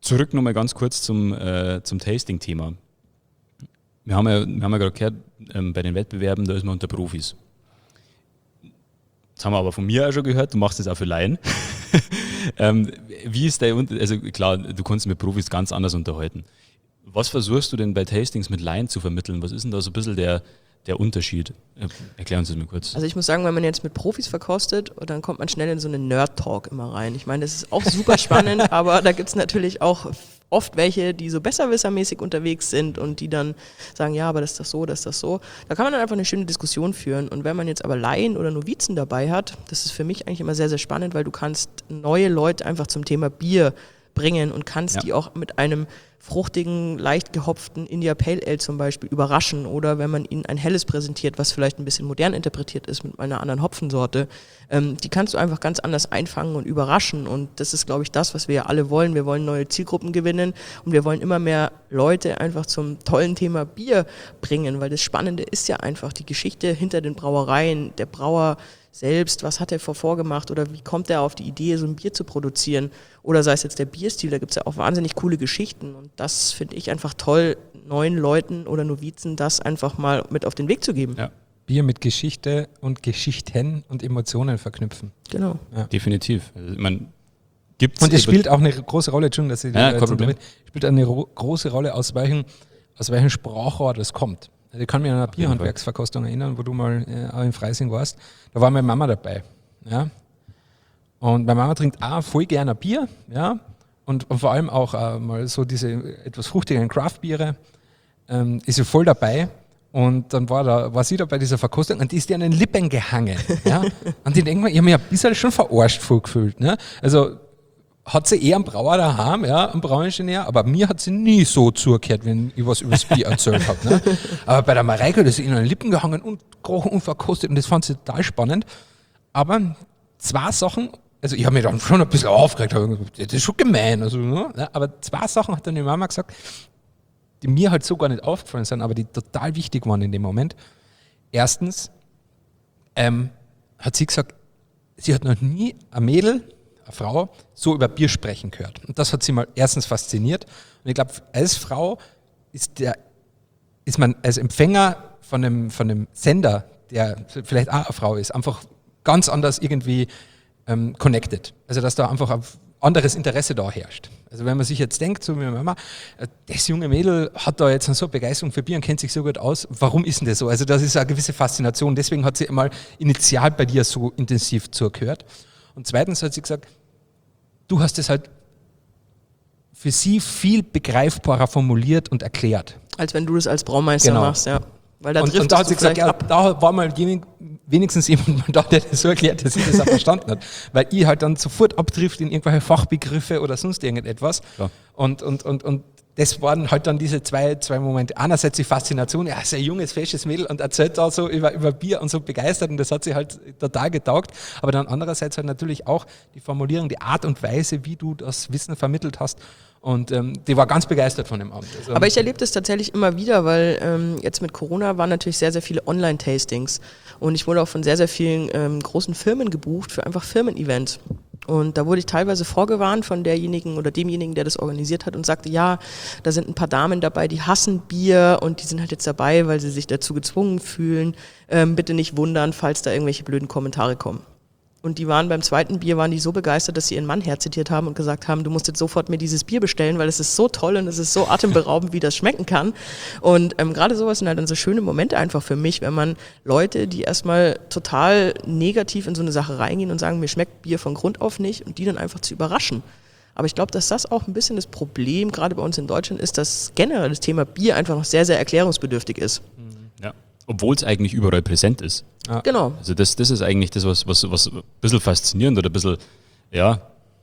Zurück nochmal ganz kurz zum Tasting-Thema. Wir haben ja gerade gehört, bei den Wettbewerben, da ist man unter Profis. Das haben wir aber von mir auch schon gehört, du machst das auch für Laien. Wie ist also klar, du kannst mit Profis ganz anders unterhalten. Was versuchst du denn bei Tastings mit Laien zu vermitteln? Was ist denn da so ein bisschen der Unterschied? Erklär uns das mal kurz. Also ich muss sagen, wenn man jetzt mit Profis verkostet, dann kommt man schnell in so einen Nerd-Talk immer rein. Ich meine, das ist auch super spannend, aber da gibt es natürlich auch oft welche, die so besserwissermäßig unterwegs sind und die dann sagen, ja, aber das ist das so, das ist das so. Da kann man dann einfach eine schöne Diskussion führen. Und wenn man jetzt aber Laien oder Novizen dabei hat, das ist für mich eigentlich immer sehr, sehr spannend, weil du kannst neue Leute einfach zum Thema Bier bringen und kannst die auch mit einem fruchtigen, leicht gehopften India Pale Ale zum Beispiel überraschen oder wenn man ihnen ein helles präsentiert, was vielleicht ein bisschen modern interpretiert ist mit einer anderen Hopfensorte, die kannst du einfach ganz anders einfangen und überraschen und das ist, glaube ich, das, was wir ja alle wollen. Wir wollen neue Zielgruppen gewinnen und wir wollen immer mehr Leute einfach zum tollen Thema Bier bringen, weil das Spannende ist ja einfach die Geschichte hinter den Brauereien, der Brauer selbst, was hat er vorgemacht oder wie kommt er auf die Idee, so ein Bier zu produzieren oder sei es jetzt der Bierstil, da gibt es ja auch wahnsinnig coole Geschichten und das finde ich einfach toll, neuen Leuten oder Novizen das einfach mal mit auf den Weg zu geben. Ja. Bier mit Geschichte und Geschichten und Emotionen verknüpfen. Genau. Ja. Definitiv. Also, gibt's und es spielt auch eine große Rolle, Entschuldigung, dass ich spielt eine große Rolle, aus welchem Sprachrohr das kommt. Ich kann mich an eine Bierhandwerksverkostung erinnern, wo du mal auch in Freising warst. Da war meine Mama dabei. Ja? Und meine Mama trinkt auch voll gerne ein Bier. Ja? Und vor allem auch mal so diese etwas fruchtigeren Craft-Biere. Ist sie voll dabei. Und dann war sie da bei dieser Verkostung und die ist dir an den Lippen gehangen. Ja? Und ich denke mir, ich habe mich ein bisschen schon verarscht vorgefühlt. Ne? Also hat sie eher einen Brauer daheim, ja, einen Brauingenieur, aber mir hat sie nie so zugehört, wenn ich was über das Bier erzählt habe. Ne? Aber bei der Mareike, das ist ihnen an den Lippen gehangen und gerochen und verkostet und das fand sie total spannend. Aber zwei Sachen, also ich habe mich dann schon ein bisschen aufgeregt, das ist schon gemein. Also, ne? Aber zwei Sachen hat dann die Mama gesagt, die mir halt so gar nicht aufgefallen sind, aber die total wichtig waren in dem Moment. Erstens hat sie gesagt, sie hat noch nie ein Mädel, eine Frau, so über Bier sprechen gehört. Und das hat sie mal erstens fasziniert. Und ich glaube, als Frau ist man als Empfänger von einem Sender, der vielleicht auch eine Frau ist, einfach ganz anders irgendwie connected. Also dass da einfach ein anderes Interesse da herrscht. Also wenn man sich jetzt denkt, so wie meine Mama, das junge Mädel hat da jetzt so Begeisterung für Bier und kennt sich so gut aus, warum ist denn das so? Also das ist eine gewisse Faszination, deswegen hat sie mal initial bei dir so intensiv zugehört. Und zweitens hat sie gesagt, du hast es halt für sie viel begreifbarer formuliert und erklärt. Als wenn du das als Braumeister machst, ja. Weil da und da hat sie gesagt, ja, da war mal wenigstens jemand da, der das so erklärt, dass sie das auch verstanden hat. Weil ich halt dann sofort abtrifft in irgendwelche Fachbegriffe oder sonst irgendetwas. Ja. Und das waren halt dann diese zwei Momente. Einerseits die Faszination, ja, sehr junges, fesches Mädel und erzählt da so über Bier und so begeistert und das hat sie halt total getaugt. Aber dann andererseits halt natürlich auch die Formulierung, die Art und Weise, wie du das Wissen vermittelt hast. Und die war ganz begeistert von dem Abend. Also, aber ich erlebe das tatsächlich immer wieder, weil jetzt mit Corona waren natürlich sehr, sehr viele Online-Tastings. Und ich wurde auch von sehr, sehr vielen großen Firmen gebucht für einfach Firmen-Events. Und da wurde ich teilweise vorgewarnt von derjenigen oder demjenigen, der das organisiert hat und sagte, ja, da sind ein paar Damen dabei, die hassen Bier und die sind halt jetzt dabei, weil sie sich dazu gezwungen fühlen. Bitte nicht wundern, falls da irgendwelche blöden Kommentare kommen. Und die waren beim zweiten Bier, waren die so begeistert, dass sie ihren Mann herzitiert haben und gesagt haben, du musst jetzt sofort mir dieses Bier bestellen, weil es ist so toll und es ist so atemberaubend, wie das schmecken kann. Und gerade sowas sind halt dann so schöne Momente einfach für mich, wenn man Leute, die erstmal total negativ in so eine Sache reingehen und sagen, mir schmeckt Bier von Grund auf nicht und die dann einfach zu überraschen. Aber ich glaube, dass das auch ein bisschen das Problem, gerade bei uns in Deutschland, ist, dass generell das Thema Bier einfach noch sehr, sehr erklärungsbedürftig ist. Ja. Obwohl es eigentlich überall präsent ist. Ja. Genau. Also das ist eigentlich das, was ein bisschen faszinierend oder ein bisschen, ja,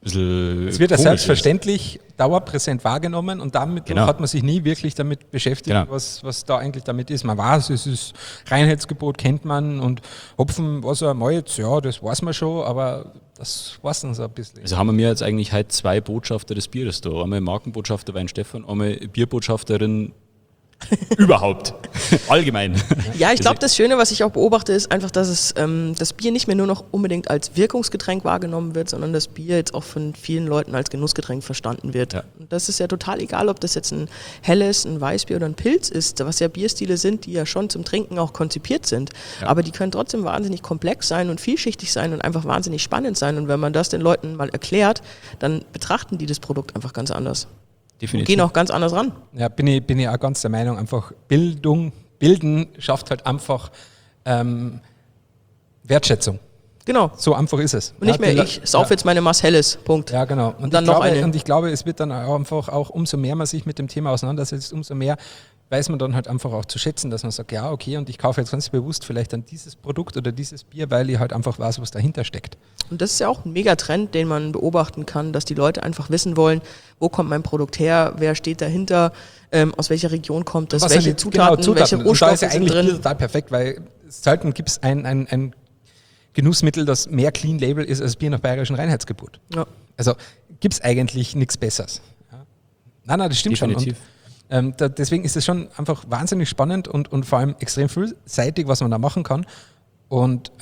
es wird ja selbstverständlich dauerpräsent wahrgenommen und damit hat man sich nie wirklich damit beschäftigt, was da eigentlich damit ist. Man weiß, es ist Reinheitsgebot, kennt man und Hopfen, Wasser, Malz, ja, das weiß man schon, aber das weiß dann so ein bisschen. Also haben wir jetzt eigentlich halt zwei Botschafter des Bieres da. Einmal Markenbotschafter Weinstefan, einmal Bierbotschafterin Überhaupt. Allgemein. Ja, ich glaube, das Schöne, was ich auch beobachte, ist einfach, dass es das Bier nicht mehr nur noch unbedingt als Wirkungsgetränk wahrgenommen wird, sondern das Bier jetzt auch von vielen Leuten als Genussgetränk verstanden wird. Ja. Und das ist ja total egal, ob das jetzt ein helles, ein Weißbier oder ein Pilz ist, was ja Bierstile sind, die ja schon zum Trinken auch konzipiert sind. Ja. Aber die können trotzdem wahnsinnig komplex sein und vielschichtig sein und einfach wahnsinnig spannend sein. Und wenn man das den Leuten mal erklärt, dann betrachten die das Produkt einfach ganz anders. Definitiv. Und gehen auch ganz anders ran. Ja, bin ich auch ganz der Meinung, einfach Bilden schafft halt einfach Wertschätzung. Genau. So einfach ist es. Und nicht mehr ich sauf jetzt meine Maß Helles, Punkt. Ja, genau. Und dann noch eine. Und ich glaube, es wird dann einfach auch, umso mehr man sich mit dem Thema auseinandersetzt, umso mehr weiß man dann halt einfach auch zu schätzen, dass man sagt, ja, okay, und ich kaufe jetzt ganz bewusst vielleicht dann dieses Produkt oder dieses Bier, weil ich halt einfach weiß, was dahinter steckt. Und das ist ja auch ein Megatrend, den man beobachten kann, dass die Leute einfach wissen wollen, wo kommt mein Produkt her, wer steht dahinter, aus welcher Region kommt das, welche Zutaten, welche Rohstoffe sind drin. Das ist total perfekt, weil selten gibt es ein Genussmittel, das mehr Clean Label ist als Bier nach bayerischen Reinheitsgebot. Ja. Also gibt es eigentlich nichts Besseres. Ja. Nein, das stimmt definitiv. Schon. Und deswegen ist es schon einfach wahnsinnig spannend und vor allem extrem vielseitig, was man da machen kann. Und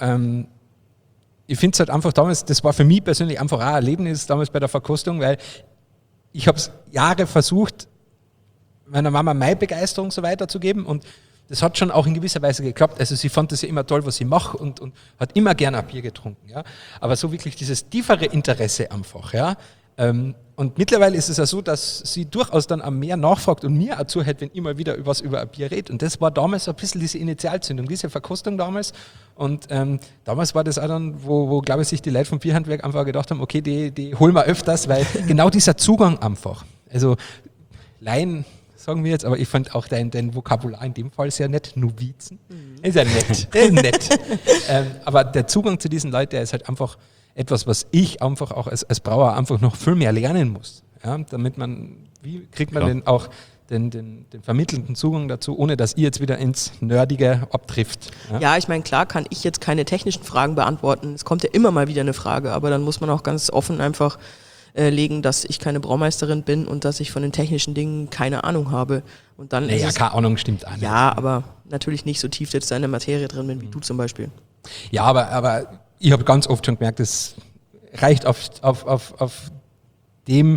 ich finde es halt einfach damals, das war für mich persönlich einfach auch ein Erlebnis damals bei der Verkostung, weil ich habe es Jahre versucht, meiner Mama meine Begeisterung so weiterzugeben und das hat schon auch in gewisser Weise geklappt. Also sie fand das ja immer toll, was ich mache und hat immer gerne ein Bier getrunken. Ja? Aber so wirklich dieses tiefere Interesse einfach, ja. Und mittlerweile ist es ja so, dass sie durchaus dann am mehr nachfragt und mir auch zuhört, wenn ich mal wieder was über ein Bier rede. Und das war damals so ein bisschen diese Initialzündung, diese Verkostung damals. Und damals war das auch dann, wo glaube ich, sich die Leute vom Bierhandwerk einfach gedacht haben, okay, die holen wir öfters, weil genau dieser Zugang einfach. Also Laien sagen wir jetzt, aber ich fand auch dein Vokabular in dem Fall sehr nett. Novizen. Ist ja nett. Aber der Zugang zu diesen Leuten, der ist halt einfach etwas, was ich einfach auch als Brauer einfach noch viel mehr lernen muss. Ja, damit wie kriegt man denn auch den vermittelnden Zugang dazu, ohne dass ihr jetzt wieder ins Nerdige abtrifft. Ja, ich meine, klar kann ich jetzt keine technischen Fragen beantworten. Es kommt ja immer mal wieder eine Frage, aber dann muss man auch ganz offen einfach legen, dass ich keine Braumeisterin bin und dass ich von den technischen Dingen keine Ahnung habe. Und dann naja, keine Ahnung stimmt auch nicht. Ja, aber natürlich nicht so tief jetzt in der Materie drin bin, wie du zum Beispiel. Ja, aber ich habe ganz oft schon gemerkt, es reicht auf dem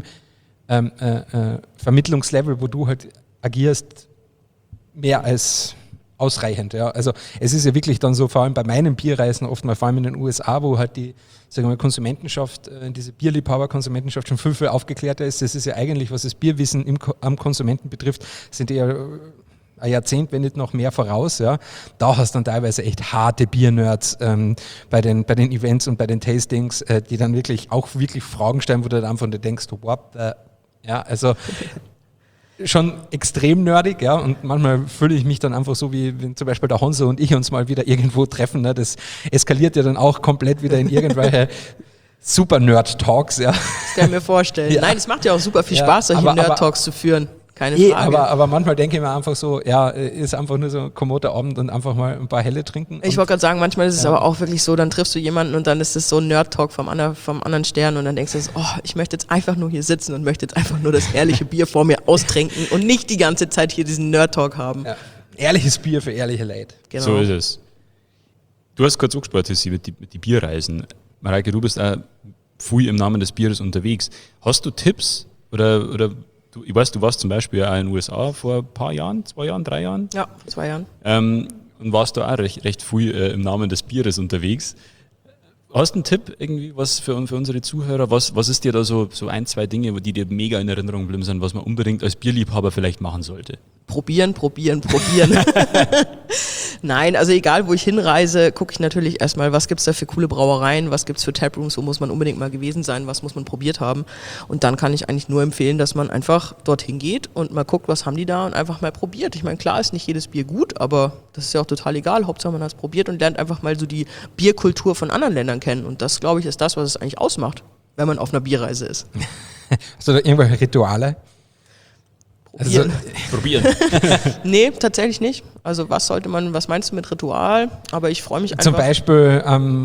Vermittlungslevel, wo du halt agierst, mehr als ausreichend. Ja. Also es ist ja wirklich dann so, vor allem bei meinen Bierreisen, oft mal vor allem in den USA, wo halt die, sagen wir mal, Konsumentenschaft, diese Bierliebhaber-Konsumentenschaft schon viel aufgeklärter ist. Das ist ja eigentlich, was das Bierwissen am Konsumenten betrifft, sind eher ein Jahrzehnt, wenn nicht noch mehr voraus. Ja. Da hast du dann teilweise echt harte Biernerds bei den Events und bei den Tastings, die dann wirklich Fragen stellen, wo du dann einfach denkst, what the, ja, also schon extrem nerdig, ja, und manchmal fühle ich mich dann einfach so, wie wenn zum Beispiel der Honzo und ich uns mal wieder irgendwo treffen, ne? Das eskaliert ja dann auch komplett wieder in irgendwelche super Nerd-Talks, ja. Das kann ich mir vorstellen. Ja. Nein, es macht ja auch super viel Spaß, solche Nerd-Talks zu führen. Keine Frage. Aber manchmal denke ich mir einfach so, ja, ist einfach nur so ein kommoder Abend und einfach mal ein paar Helle trinken. Ich wollte gerade sagen, manchmal ist es aber auch wirklich so, dann triffst du jemanden und dann ist es so ein Nerd-Talk vom anderen Stern und dann denkst du, oh, ich möchte jetzt einfach nur hier sitzen und möchte jetzt einfach nur das ehrliche Bier vor mir austrinken und nicht die ganze Zeit hier diesen Nerd-Talk haben. Ja. Ehrliches Bier für ehrliche Leute. Genau. So ist es. Du hast gerade angesprochen, mit die Bierreisen. Mareike, du bist auch viel im Namen des Bieres unterwegs. Hast du Tipps oder ich weiß, du warst zum Beispiel auch in den USA vor ein paar Jahren, 2 Jahren, 3 Jahren? Ja, vor 2 Jahren. Und warst da auch recht viel im Namen des Bieres unterwegs. Hast du einen Tipp irgendwie, was für unsere Zuhörer, was ist dir da so 1, 2 Dinge, die dir mega in Erinnerung geblieben sind, was man unbedingt als Bierliebhaber vielleicht machen sollte? Probieren. Nein, also egal, wo ich hinreise, gucke ich natürlich erstmal, was gibt es da für coole Brauereien, was gibt es für Taprooms, wo muss man unbedingt mal gewesen sein, was muss man probiert haben. Und dann kann ich eigentlich nur empfehlen, dass man einfach dorthin geht und mal guckt, was haben die da und einfach mal probiert. Ich meine, klar ist nicht jedes Bier gut, aber das ist ja auch total egal. Hauptsache man hat es probiert und lernt einfach mal so die Bierkultur von anderen Ländern kennen. Und das, glaube ich, ist das, was es eigentlich ausmacht, wenn man auf einer Bierreise ist. Hast du da irgendwelche Rituale? Probieren. Nee, tatsächlich nicht. Also was meinst du mit Ritual? Aber ich freue mich einfach. Zum Beispiel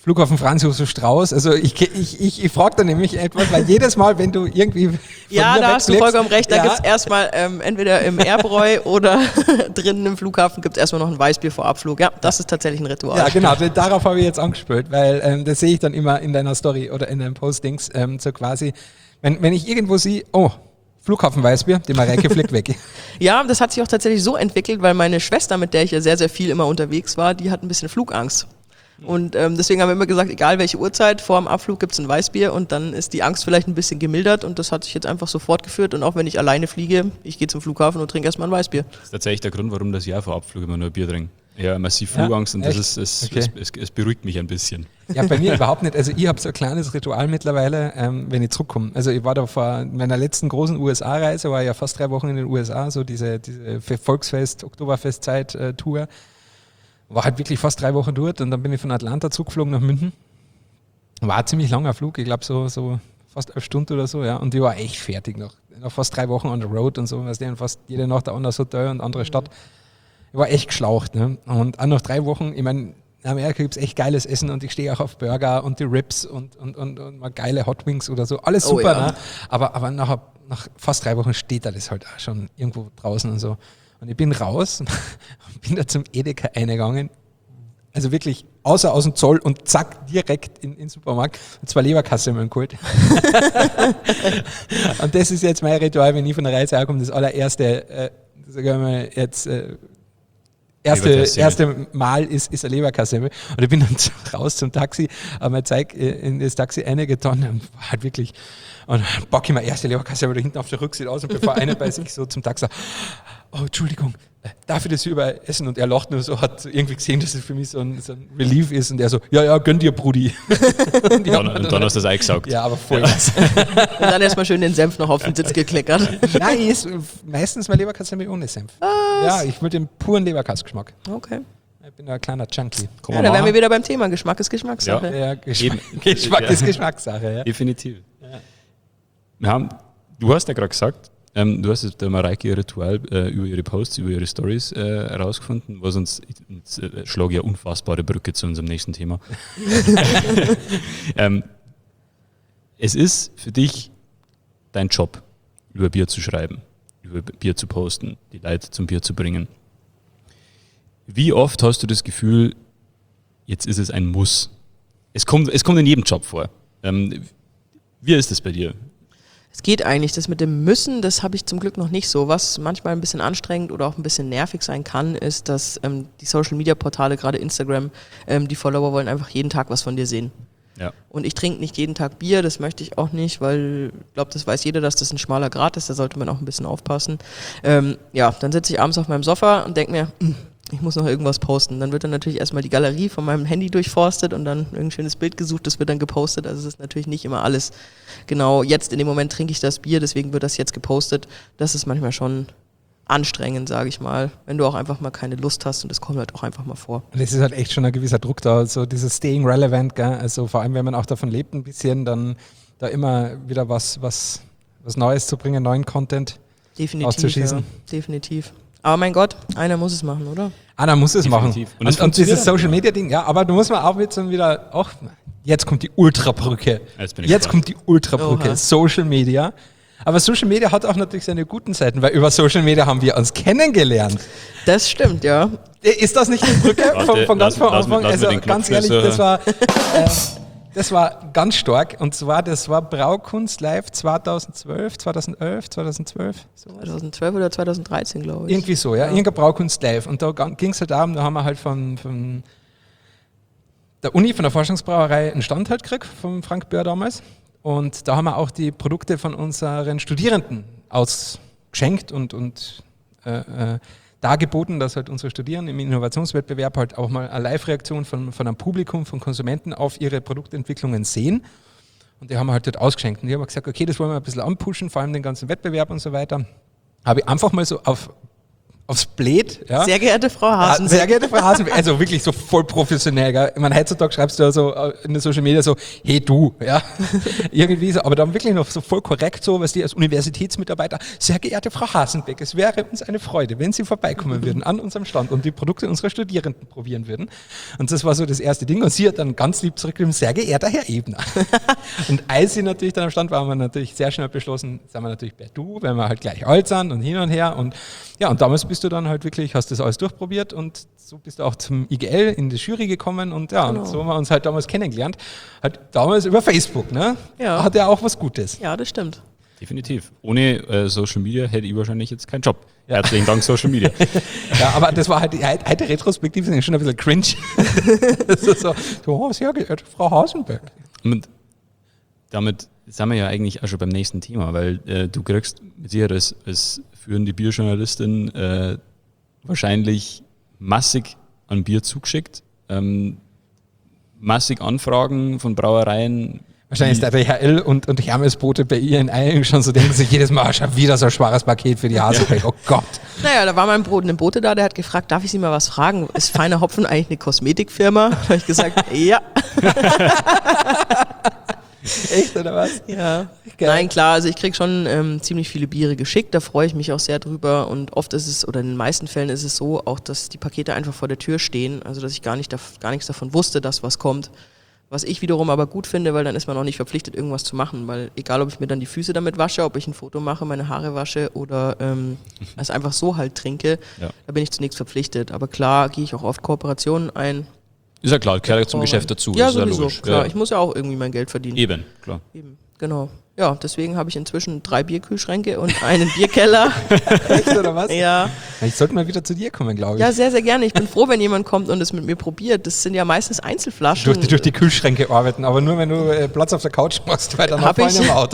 Flughafen Franz Josef Strauß. Also ich frage da nämlich etwas, weil jedes Mal, wenn du irgendwie ja, da hast du vollkommen recht, da gibt es erstmal entweder im Airbräu oder drinnen im Flughafen gibt es erstmal noch ein Weißbier vor Abflug. Ja, das ist tatsächlich ein Ritual. Ja, genau, darauf habe ich jetzt angespielt, weil das sehe ich dann immer in deiner Story oder in deinen Postings, so quasi, wenn ich irgendwo sehe, oh, Flughafen Weißbier, die Mareike fliegt weg. Ja, das hat sich auch tatsächlich so entwickelt, weil meine Schwester, mit der ich ja sehr, sehr viel immer unterwegs war, die hat ein bisschen Flugangst. Und deswegen haben wir immer gesagt, egal welche Uhrzeit, vor dem Abflug gibt es ein Weißbier und dann ist die Angst vielleicht ein bisschen gemildert und das hat sich jetzt einfach so fortgeführt und auch wenn ich alleine fliege, ich gehe zum Flughafen und trinke erstmal ein Weißbier. Das ist tatsächlich der Grund, warum das Jahr vor Abflug immer nur Bier trinke. Ja, massiv Flugangst und das ist, es beruhigt mich ein bisschen. Ja, bei mir überhaupt nicht. Also ich habe so ein kleines Ritual mittlerweile, wenn ich zurückkomme. Also ich war da vor meiner letzten großen USA-Reise, war ja fast 3 Wochen in den USA, so diese Volksfest, Oktoberfestzeit-Tour. War halt wirklich fast 3 Wochen dort und dann bin ich von Atlanta zurückgeflogen nach München. War ein ziemlich langer Flug, ich glaube so fast 11 Stunden oder so, ja. Und ich war echt fertig nach fast 3 Wochen on the road und so, weißt du, und fast jede Nacht ein anderes Hotel und andere Stadt. Ich war echt geschlaucht, ne? Und auch nach 3 Wochen, ich meine, in Amerika gibt es echt geiles Essen und ich stehe auch auf Burger und die Ribs und mal geile Hot Wings oder so. Alles super, ja. Ne? Aber nach fast 3 Wochen steht da das halt auch schon irgendwo draußen und so. Und ich bin raus und bin da zum Edeka eingegangen, also wirklich aus dem Zoll und zack, direkt in den Supermarkt und 2 Leberkassemmeln geholt. Und das ist jetzt mein Ritual, wenn ich von der Reise herkomme, das allererste, sagen wir mal jetzt, erste Mal ist eine Leberkassemmel. Und ich bin dann raus zum Taxi, habe mir Zeug in das Taxi reingetan und war halt wirklich, und dann packe ich meine erste Leberkassemmel da hinten auf der Rückseite aus und bevor einer bei sich so zum Taxi sagt, oh, Entschuldigung, darf ich das hier überall essen? Und er lacht nur so, hat irgendwie gesehen, dass es für mich so ein Relief ist und er so, ja, gönn dir, Brudi. Und dann hast du das eingesaugt. Ja, aber voll was. Und dann erstmal schön den Senf noch auf den Sitz gekleckert. Nein, ich esse meistens meine Leberkassemmel ohne Senf. Was? Ja, ich will den puren Leberkassgeschmack. Okay. Ich bin ein kleiner Junkie. Ja, da wären wir wieder beim Thema. Geschmack ist Geschmackssache. Ja, Geschmack ist Geschmackssache. Ja. Definitiv. Ja. Du hast ja gerade gesagt, du hast jetzt der Mareike ihr Ritual über ihre Posts, über ihre Stories herausgefunden, was uns schlage ja unfassbare Brücke zu unserem nächsten Thema. Es ist für dich dein Job, über Bier zu schreiben, über Bier zu posten, die Leute zum Bier zu bringen. Wie oft hast du das Gefühl, jetzt ist es ein Muss? Es kommt in jedem Job vor. Wie ist das bei dir? Es geht eigentlich, das mit dem Müssen, das habe ich zum Glück noch nicht so. Was manchmal ein bisschen anstrengend oder auch ein bisschen nervig sein kann, ist, dass die Social-Media-Portale, gerade Instagram, die Follower wollen einfach jeden Tag was von dir sehen. Ja. Und ich trinke nicht jeden Tag Bier, das möchte ich auch nicht, weil ich glaube, das weiß jeder, dass das ein schmaler Grat ist, da sollte man auch ein bisschen aufpassen. Ja, dann sitze ich abends auf meinem Sofa und denke mir, ich muss noch irgendwas posten. Dann wird dann natürlich erstmal die Galerie von meinem Handy durchforstet und dann irgendein schönes Bild gesucht, das wird dann gepostet. Also es ist natürlich nicht immer alles genau, jetzt in dem Moment trinke ich das Bier, deswegen wird das jetzt gepostet. Das ist manchmal schon anstrengend, sage ich mal, wenn du auch einfach mal keine Lust hast und das kommt halt auch einfach mal vor. Und es ist halt echt schon ein gewisser Druck da, so dieses Staying Relevant, gell? Also vor allem, wenn man auch davon lebt ein bisschen, dann da immer wieder was Neues zu bringen, neuen Content auszuschießen. Ja, definitiv. Aber mein Gott, einer muss es machen, oder? Einer muss es Definitiv. machen. Und dieses Social-Media-Ding, ja, aber du musst mal auch jetzt dann wieder, jetzt kommt die Ultrabrücke. Jetzt kommt die Ultrabrücke, Oha. Social Media. Aber Social Media hat auch natürlich seine guten Seiten, weil über Social Media haben wir uns kennengelernt. Das stimmt, ja. Ist das nicht die Brücke von ganz vor Anfang? Also ganz ehrlich, das war ganz stark. Und zwar, das war Braukunst Live 2012. 2012 oder 2013, glaube ich. Irgendwie so, ja. Irgendein Braukunst Live. Und da ging es halt darum, da haben wir halt von der Uni, von der Forschungsbrauerei einen Stand halt gekriegt, von Frank Böhr damals. Und da haben wir auch die Produkte von unseren Studierenden ausgeschenkt und dargeboten, dass halt unsere Studierenden im Innovationswettbewerb halt auch mal eine Live-Reaktion von einem Publikum, von Konsumenten auf ihre Produktentwicklungen sehen. Und die haben wir halt dort ausgeschenkt. Und ich habe gesagt, okay, das wollen wir ein bisschen anpushen, vor allem den ganzen Wettbewerb und so weiter. Habe ich einfach mal so auf aufs Blät. Ja. Sehr geehrte Frau Hasenbeck. Sehr geehrte Frau Hasenbeck. Also wirklich so voll professionell. Gell? Ich meine, heutzutage schreibst du ja so in den Social Media so, hey du, ja. Irgendwie so, aber dann wirklich noch so voll korrekt so, was die als Universitätsmitarbeiter, sehr geehrte Frau Hasenbeck, es wäre uns eine Freude, wenn Sie vorbeikommen würden an unserem Stand und die Produkte unserer Studierenden probieren würden. Und das war so das erste Ding. Und sie hat dann ganz lieb zurückgeschrieben, sehr geehrter Herr Ebner. Und als sie natürlich dann am Stand war, haben wir natürlich sehr schnell beschlossen, sind wir natürlich bei du, weil wir halt gleich alt sind und hin und her. Und ja, und damals bist du dann halt wirklich, hast das alles durchprobiert und so bist du auch zum IGL in die Jury gekommen und ja, und so haben wir uns halt damals kennengelernt. Halt damals über Facebook, ne? Ja. Hat ja auch was Gutes. Ja, das stimmt. Definitiv. Ohne Social Media hätte ich wahrscheinlich jetzt keinen Job. Ja. Herzlichen Dank, Social Media. Ja, aber das war halt, heute retrospektiv sind schon ein bisschen cringe. Das ist so, oh, sehr geehrte Frau Hasenbeck. Und damit sind wir ja eigentlich auch schon beim nächsten Thema, weil du kriegst mit dir als führende Bierjournalistin wahrscheinlich massig an Bier zugeschickt, massig Anfragen von Brauereien. Wahrscheinlich ist der DHL und Hermesboote bei ihr in Eilen schon so, denken sich jedes Mal, schon wieder so ein schwaches Paket für die Hasenbeck, oh Gott. Naja, da war mein Bote da, der hat gefragt, darf ich Sie mal was fragen? Ist Feiner Hopfen eigentlich eine Kosmetikfirma? Da habe ich gesagt, ja. Echt, oder was? Ja. Nein, klar, also ich kriege schon ziemlich viele Biere geschickt, da freue ich mich auch sehr drüber und oft ist es, oder in den meisten Fällen ist es so, auch dass die Pakete einfach vor der Tür stehen, also dass ich gar nichts davon wusste, dass was kommt. Was ich wiederum aber gut finde, weil dann ist man auch nicht verpflichtet, irgendwas zu machen, weil egal, ob ich mir dann die Füße damit wasche, ob ich ein Foto mache, meine Haare wasche oder es einfach so halt trinke, da bin ich zu nichts verpflichtet. Aber klar gehe ich auch oft Kooperationen ein. Ist ja klar, gehört zum Geschäft dazu. Ja, ist sowieso, logisch. klar. Ja. Ich muss ja auch irgendwie mein Geld verdienen. Eben, klar. Eben, genau. Ja, deswegen habe ich inzwischen 3 Bierkühlschränke und einen Bierkeller. Echt, oder was? Ja. Ich sollte mal wieder zu dir kommen, glaube ich. Ja, sehr, sehr gerne. Ich bin froh, wenn jemand kommt und es mit mir probiert. Das sind ja meistens Einzelflaschen. Durch die Kühlschränke arbeiten, aber nur wenn du Platz auf der Couch machst, weil dann Hab ich. im Auto.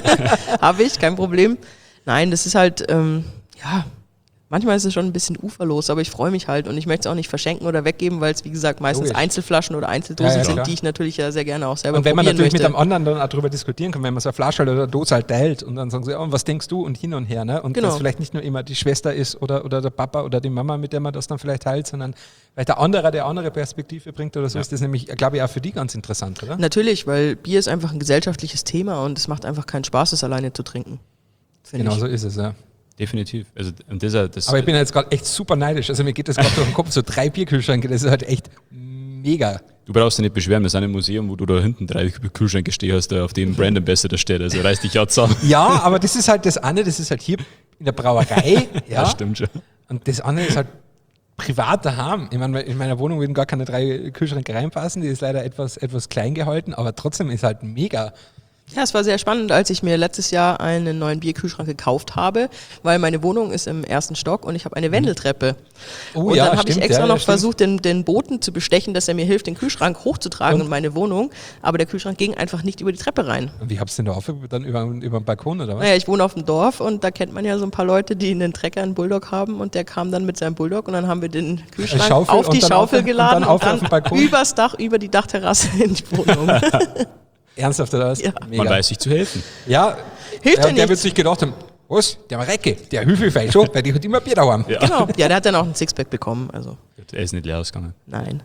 Habe ich, kein Problem. Nein, das ist halt, ja, manchmal ist es schon ein bisschen uferlos, aber ich freue mich halt und ich möchte es auch nicht verschenken oder weggeben, weil es, wie gesagt, meistens Logisch. Einzelflaschen oder Einzeldosen sind, klar. die ich natürlich ja sehr gerne auch selber Und wenn man probieren natürlich möchte. mit einem anderen dann auch darüber diskutieren kann, wenn man so eine Flasche oder eine Dose halt teilt und dann sagen sie, oh, was denkst du und hin und her, ne? Und Genau. das vielleicht nicht nur immer die Schwester ist oder der Papa oder die Mama, mit der man das dann vielleicht teilt, sondern vielleicht der andere Perspektive bringt oder so, ist das nämlich, glaube ich, auch für die ganz interessant, oder? Natürlich, weil Bier ist einfach ein gesellschaftliches Thema und es macht einfach keinen Spaß, es alleine zu trinken. Genau Ich. so ist es, ja. Definitiv. Also, und das Aber ich bin jetzt gerade echt super neidisch. Also mir geht das gerade durch den Kopf, so 3 Bierkühlschränke, das ist halt echt mega. Du brauchst dich nicht beschweren, wir sind im Museum, wo du da hinten 3 Kühlschränke stehen hast, auf dem Brand Ambassador steht. Also reiß dich ja zusammen. Ja, aber das ist halt das eine, das ist halt hier in der Brauerei. Ja, Das stimmt schon. Und das andere ist halt privat daheim. Ich meine, in meiner Wohnung würden gar keine 3 Kühlschränke reinpassen, die ist leider etwas klein gehalten, aber trotzdem ist halt mega. Ja, es war sehr spannend, als ich mir letztes Jahr einen neuen Bierkühlschrank gekauft habe, weil meine Wohnung ist im 1. Stock und ich habe eine Wendeltreppe. Oh, und ja, dann habe ich stimmt, extra ja, noch stimmt. versucht, den Boten zu bestechen, dass er mir hilft, den Kühlschrank hochzutragen in meine Wohnung. Aber der Kühlschrank ging einfach nicht über die Treppe rein. Und wie hab's denn da aufgebaut? Dann über den Balkon oder was? Naja, ich wohne auf dem Dorf und da kennt man ja so ein paar Leute, die einen Trecker, einen Bulldog haben und der kam dann mit seinem Bulldog und dann haben wir den Kühlschrank Schaufel auf die und dann Schaufel auf- und geladen dann auf den Balkon? übers Dach, über die Dachterrasse in die Wohnung. Ernsthaft oder was? Ja. Mega. Man weiß sich zu helfen. Ja, Hilft ja der nichts. wird sich gedacht haben, was, der Marecke, der Hüfelfeil schon, weil die hat immer Bier daheim. Ja. Genau, ja, der hat dann auch ein Sixpack bekommen, also Er ist nicht leer ausgegangen. nein.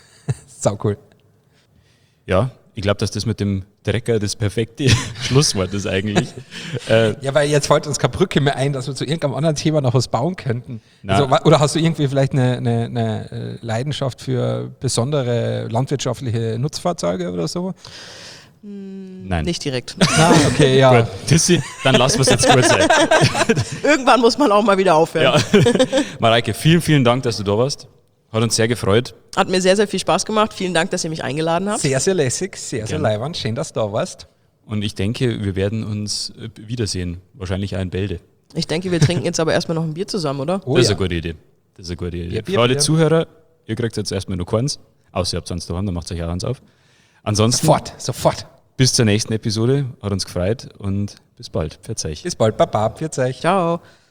Sau cool. Ja, ich glaube, dass das mit dem Trecker das perfekte Schlusswort ist eigentlich. Ja, weil jetzt fällt uns keine Brücke mehr ein, dass wir zu irgendeinem anderen Thema noch was bauen könnten. Na. Also, oder hast du irgendwie vielleicht eine Leidenschaft für besondere landwirtschaftliche Nutzfahrzeuge oder so? Nein. Nicht direkt. Ah, okay, ja. Gut, Tissi, dann lassen wir es jetzt kurz sein. Irgendwann muss man auch mal wieder aufhören. Ja. Mareike, vielen, vielen Dank, dass du da warst. Hat uns sehr gefreut. Hat mir sehr, sehr viel Spaß gemacht. Vielen Dank, dass ihr mich eingeladen habt. Sehr, sehr lässig, sehr, sehr Gerne. leiwand. Schön, dass du da warst. Und ich denke, wir werden uns wiedersehen. Wahrscheinlich auch in Bälde. Ich denke, wir trinken jetzt aber erstmal noch ein Bier zusammen, oder? Oh, Das ist ja. eine gute Idee. Das ist eine gute Idee. Bier, Für alle Bier. Zuhörer, ihr kriegt jetzt erstmal nur keins. Außer ihr habt sonst daheim, dann macht euch auch eins auf. Ansonsten, Sofort. bis zur nächsten Episode. Hat uns gefreut und bis bald. Verzeih. Bis bald, Baba, pfiat euch. Ciao.